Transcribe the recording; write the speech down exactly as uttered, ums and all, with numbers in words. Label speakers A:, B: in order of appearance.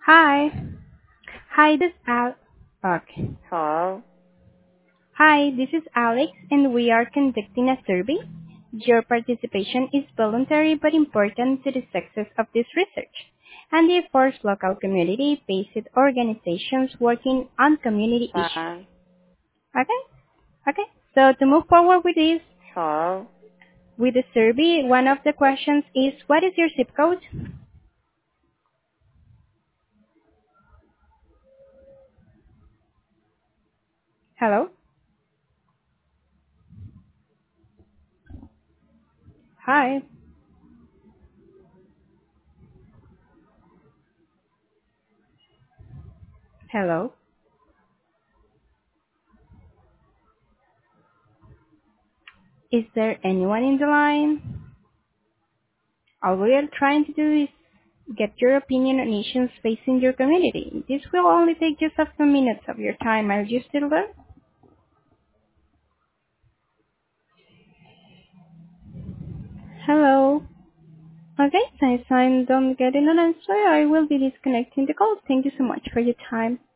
A: Hi. Hi, this Al. Okay.
B: Hello?
A: Hi, this is Alex, and we are conducting a survey. Your participation is voluntary but important to the success of this research, and it efforts local community-based organizations working on community issues.
B: Fine.
A: Okay? Okay. So to move forward with this,
B: Hello?
A: with the survey, one of the questions is, what is your zip code? Hello? Hi. Hello? Is there anyone in the line? All we are trying to do is get your opinion on issues facing your community. This will only take just a few minutes of your time. Are you still there? Hello? Okay, since I don't get an answer, I will be disconnecting the call. Thank you so much for your time.